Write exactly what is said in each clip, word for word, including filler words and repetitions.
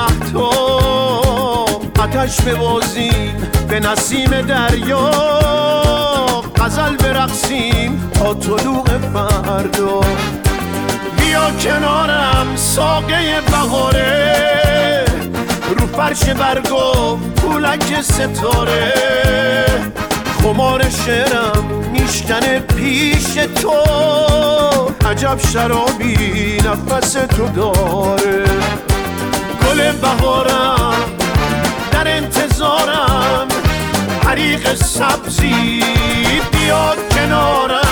مهتاب، آتش ببازیم به نسیم دریا، غزل برقصیم تا طلوع فردا. بیا کنارم ساقه بهاره، رو فرش برگو پولک ستاره، خمار شعرم میشکنه پیش تو، عجب شرابی نفس تو داره. گل بهارم در انتظارم، حریق سبزی بیا کنارم.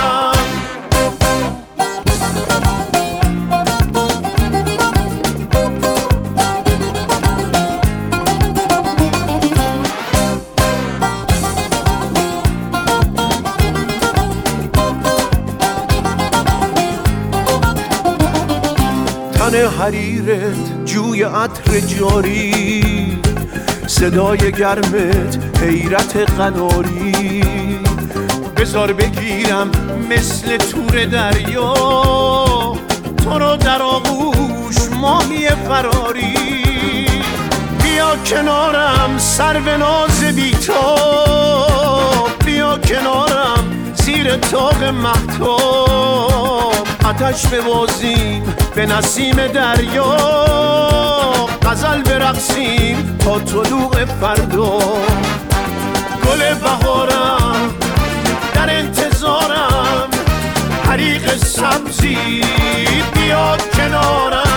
تن حریرت جوی عطر جاری، صدای گرمت حیرت قناری، بذار بگیرم مثل تور دریا، تو رو در آغوش ماهی فراری. بیا کنارم سرو ناز بی‌تاب، بیا کنارم زیر طاق مهتاب، آتش ببازیم به نسیم دریا، غزل برقصیم تا طلوع فردا. گل بهارم در انتظارم، حریق سبزی بیا کنارم.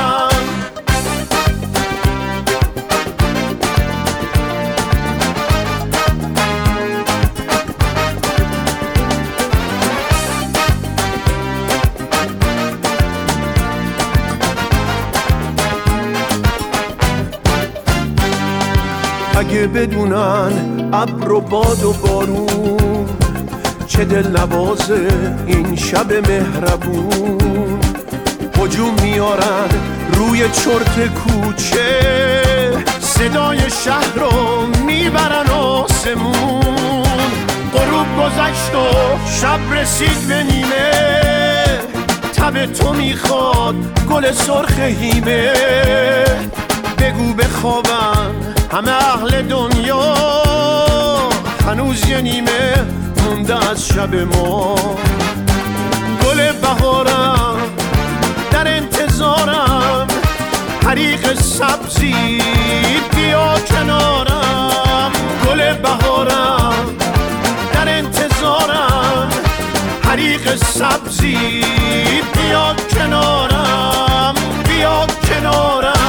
اگه بدونن ابر و باد و بارون، چه دل نوازه این شب مهربون. هجوم میارن روی چرت کوچه، صدای شهر رو میبرن آسمون. غروب گذشت و شب رسید به نیمه، تب تو میخواد گل سرخ هیمه. بگو بخوابن همه اهل دنیا، هنوز یه نیمه مونده از شب ما. گل بهارم در انتظارم، حریق سبزی بیا کنارم. گل بهارم در انتظارم، حریق سبزی بیا کنارم، بیا کنارم.